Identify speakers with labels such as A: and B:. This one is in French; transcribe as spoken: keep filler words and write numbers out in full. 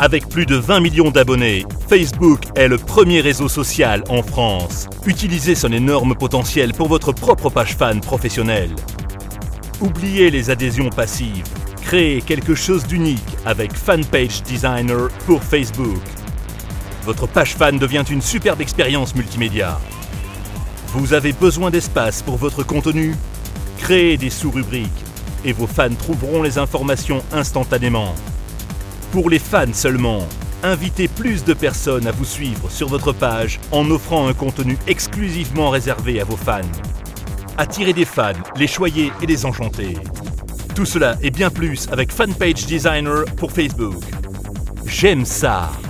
A: Avec plus de vingt millions d'abonnés, Facebook est le premier réseau social en France. Utilisez son énorme potentiel pour votre propre page fan professionnelle. Oubliez les adhésions passives. Créez quelque chose d'unique avec Fanpage Designer pour Facebook. Votre page fan devient une superbe expérience multimédia. Vous avez besoin d'espace pour votre contenu? Créez des sous-rubriques et vos fans trouveront les informations instantanément. Pour les fans seulement, invitez plus de personnes à vous suivre sur votre page en offrant un contenu exclusivement réservé à vos fans. Attirez des fans, les choyer et les enchanter. Tout cela et bien plus avec Fanpage Designer pour Facebook. J'aime ça!